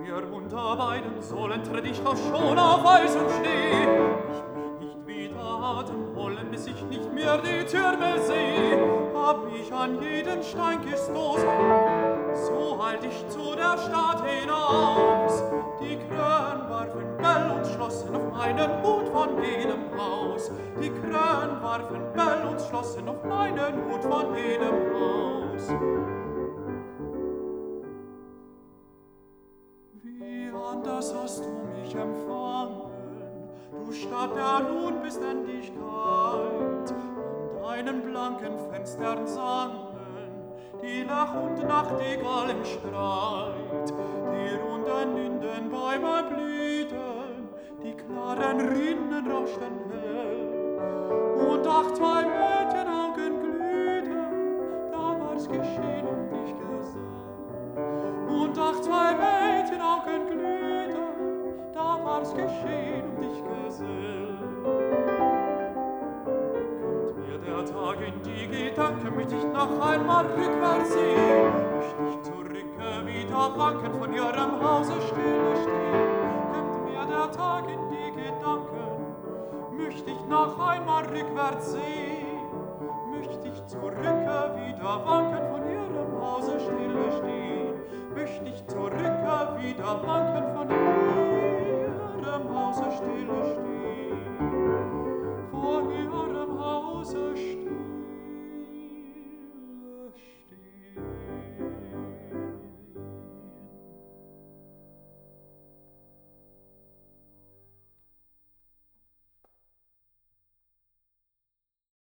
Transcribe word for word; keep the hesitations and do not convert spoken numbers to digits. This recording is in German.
mir unter beiden Sohlen tritt ich auch schon auf Eis und Schnee. Ich möcht nicht wieder Atem holen, bis ich nicht mehr die Türme seh. Hab mich an jeden Stein gestoßen, so halt ich zu der Stadt hinaus. Die Krön warfen Bell und schlossen auf meinen Hut von jenem Haus. Die Krön warfen Bell und schlossen auf meinen Hut von jenem Haus. Wie anders hast du mich empfangen, du Stadt der nun bist Endigkeit. An deinen blanken Fenstern sangen die Lach- und Nachtigall im Streit. Die runden Lindenbäume blühten, die klaren Rinnen rauschten hell. Und ach, zwei Mädchenaugen glühten, da war's geschehen um dich gesell. Und ach, zwei Mädchenaugen glühten, da war's geschehen um dich gesell. Der Tag in die Gedanken, möcht ich noch einmal rückwärts sehen, möcht ich zurücke wieder wanken, von ihrem Hause stille stehen. Kommt mir der Tag in die Gedanken, möcht ich noch einmal rückwärts sehen, möcht ich zurücke wieder wanken, von ihrem Hause stille stehen, möcht ich zurücke wieder wanken,